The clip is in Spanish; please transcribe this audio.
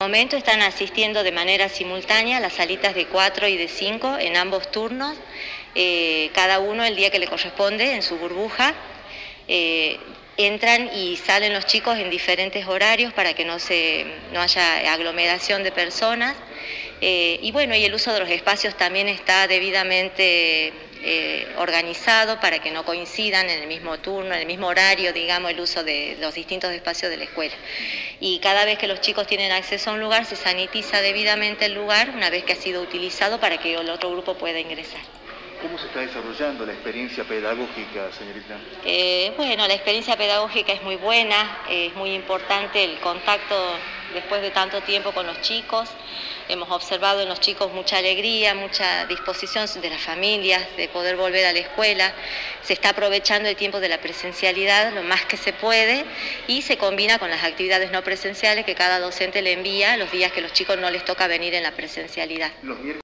momento están asistiendo de manera simultánea a las salitas de 4 y de 5 en ambos turnos, cada uno el día que le corresponde en su burbuja. Entran y salen los chicos en diferentes horarios para que no haya aglomeración de personas. Y bueno, y el uso de los espacios también está debidamente organizado para que no coincidan en el mismo turno, en el mismo horario, digamos, el uso de los distintos espacios de la escuela. Y cada vez que los chicos tienen acceso a un lugar, se sanitiza debidamente el lugar una vez que ha sido utilizado para que el otro grupo pueda ingresar. ¿Cómo se está desarrollando la experiencia pedagógica, señorita? Bueno, la experiencia pedagógica es muy buena, es muy importante el contacto después de tanto tiempo con los chicos. Hemos observado en los chicos mucha alegría, mucha disposición de las familias de poder volver a la escuela. Se está aprovechando el tiempo de la presencialidad lo más que se puede y se combina con las actividades no presenciales que cada docente le envía los días que los chicos no les toca venir en la presencialidad.